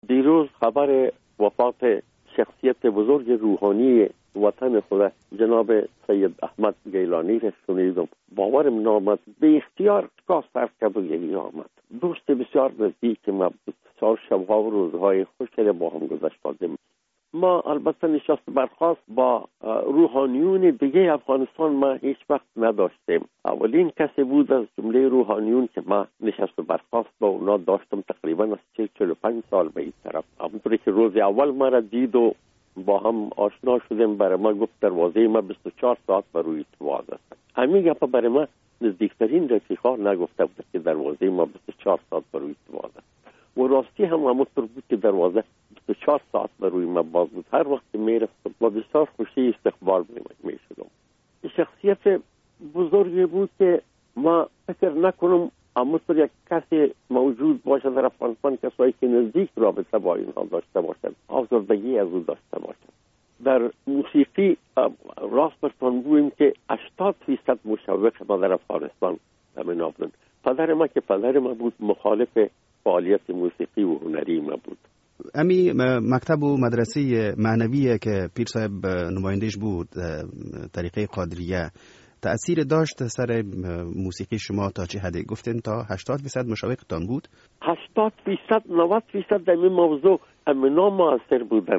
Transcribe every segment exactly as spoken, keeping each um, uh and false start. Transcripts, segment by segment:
دیروز خبر وفات شخصیت بزرگ روحانی وطن خود جناب سید احمد گیلانی را شنیدم. باورم نامد، به اختیار کاس طرف کبوگی آمد. دوست بسیار نزدیک ما بود. بسیار شبها و روزهای خوشی با هم گذشت دادیم. ما البته نشست برخاست با روحانیون دیگه افغانستان ما هیچ وقت نداشتیم. اولین کسی بود از جمله روحانیون که ما نشست برخاست با اونا داشتم تقریبا از چهل چهل و پنج سال به این طرف. همونطوری که روز اول ما را دید و با هم آشنا شدیم، برای ما گفت دروازه ما بیست و چهار ساعت بر روی باز است. همین گپ برای ما نزدیکترین رفیقا نگفته بود که دروازه ما بیست و چهار ساعت بر روی باز است. و راستی هم همونطور بود که دروازه بیست و چهار ساعت بر روی ما باز بود. هر وقت میرفتم با بسیار خوشی استقبال میشدم. شخصیت بزرگی بود که ما فکر نکنم همونطور یک کسی موجود باشه در افغانستان کسایی که نزدیک رابطه با اینها داشته باشند، آزردگی از او داشته باشند. در موسیقی راست برتان بویم که هشتاد فیصد مشوق ما در افغانستان همین بودند. پدر ما که پدر ما بود مخالف فعالیت موسیقی و هنری ما بود. امی مکتب و مدرسه معنویه که پیر صاحب نمایندش بود، طریقه قادریه، تأثیر داشت سر موسیقی شما تا چه حدی؟ گفتین تا هشتاد فیصد مشوقتان بود؟ هشتاد فیصد نود فیصد در این موضوع امنا موثر بودن.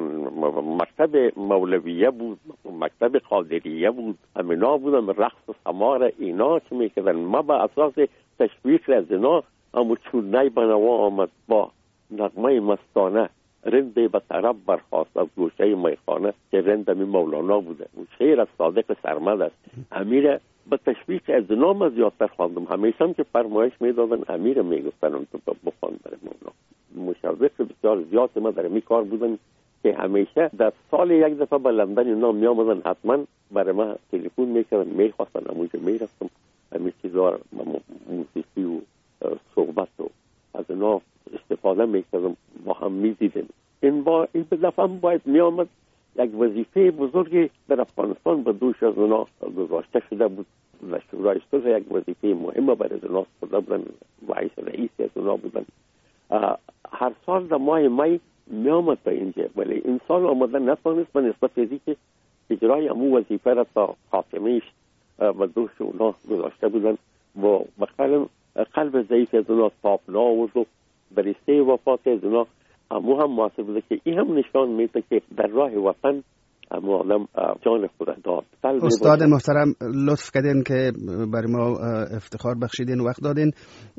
مکتب مولویه بود، مکتب قادریه بود، امنا بودن رقص و سمار اینا که میکردن. ما با اساس تشویق از اینا اما چونای بنوا آمد با نغمه مستانه رند به طرف برخواست از گوشه میخانه که رند می مولانا بوده. شعر از صادق سرمد است. امیر به تشویق از نام زیادتر خواندم. همیشه هم که فرمایش میدادن امیر میگفتن اون تو بخوان برای مولانا. مشوق بسیار زیاد ما در می کار بودن که همیشه در سال یک دفعه به لندن اینا می آمدن، حتما برای ما تلفن میکردن، میخواستن همونجا میرفتم. همین چیزا موسیقی و صحبت و از اینا استفاده میکردم، با هم میدیدیم. این با این به دفعه باید میامد یک وظیفه بزرگی در افغانستان به دوش از اونا گذاشته شده بود و شورای صلح یک وظیفه مهمه برای اونا سپرده بودن. رئیس رئیسی از اونا بودن. هر سال در ماه می میامد به اینجا، ولی این سال آمده نتوانست به نسبت ازی که اجرای امو وظیفه را تا خاتمهش به دوش اونا گذاشته بودن و بخیرم قلب ضعیف از اونا تاب ناورد و برسته وفات از اونا امو هم محاسب بوده که این هم نشان میده که در راه وطن امو آدم جان خود داد. استاد محترم لطف کردین که برای ما افتخار بخشیدین و وقت دادین.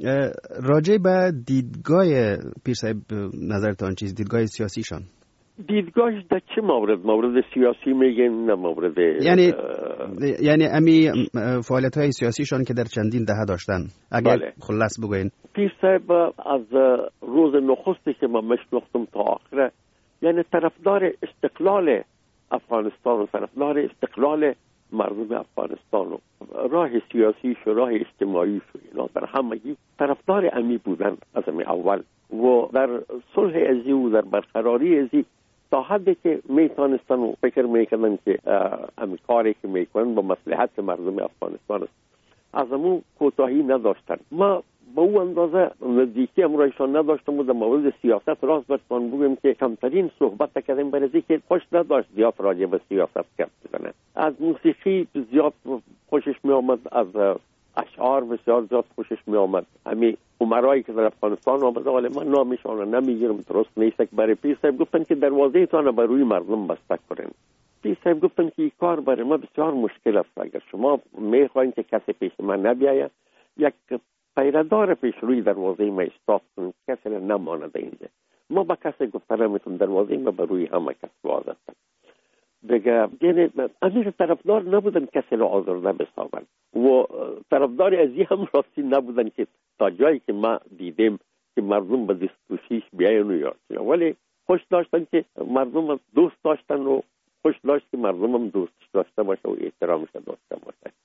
راجع به دیدگاه پیر صاحب نظرتان چیز؟ دیدگاه سیاسیشان؟ دیدگاهش در چه مورد؟ مورد سیاسی میگن نه مورد یعنی یعنی امی فعالیت های سیاسیشان که در چندین دهه داشتن اگر بله. خلاص بگوین. پیر صاحب از روز نخستی که من مشناختم تا آخره یعنی طرفدار استقلال افغانستان و طرفدار استقلال مردم افغانستان و راه سیاسی و راه اجتماعی و اینا در همگی طرفدار امی بودن از امی اول و در صلح ازی و در برقراری ازی تا حدی که میتونستن و فکر میکردن که امی کاری که میکنن با مصلحت مردم افغانستان است. از امو کوتاهی نداشتن. ما با او اندازه نزدیکی امرایشان نداشتم و در مورد سیاست راست برتان بگویم که کمترین صحبت کردیم برای که خوش نداشت زیاد راجع به سیاست کرد بزنه. از موسیقی زیاد خوشش می آمد، از اشعار بسیار زیاد خوشش می آمد. همین عمرایی که در افغانستان آمده ولی من نامشان نمیگیرم، درست نیست. برای پیر صاحب گفتن که دروازه تان بر روی مردم بسته کنین. پیر صاحب گفتن که این کار برای ما بسیار مشکل است. اگر شما میخواین که کسی پیش من نبیاید، یک پیردار پیش روی دروازه ما استاد کنیم، کسی نمانده اینجا. ما با کسی گفتن نمیتون دروازه ما بر روی همه کس باز است. دیگه یعنی امیر طرفدار نبودن کسی را آزرده بسازن و طرفدار ازی هم راستی نبودن که تا جایی که ما دیدیم که مردم به دستوشیش بیاین و یا ولی خوش داشتن که مردم دوست داشتن و خوش داشت که مردم هم دوست داشته باشه و احترامش داشته باشه.